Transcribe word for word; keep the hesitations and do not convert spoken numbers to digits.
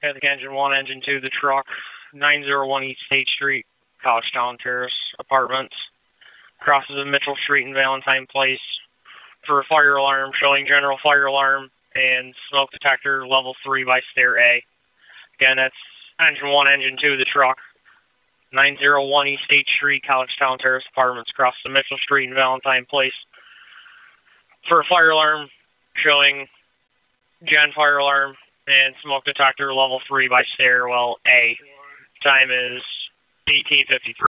Catholic Engine one, Engine two, the truck, nine oh one East State Street, Collegetown Terrace Apartments. Crosses of Mitchell Street and Valentine Place for a fire alarm showing general fire alarm and smoke detector level three by stair A. Again, that's Engine one, Engine two, the truck, nine oh one East State Street, Collegetown Terrace Apartments, across the Mitchell Street and Valentine Place for a fire alarm showing gen fire alarm and smoke detector level three by stairwell A. Time is eighteen fifty-three.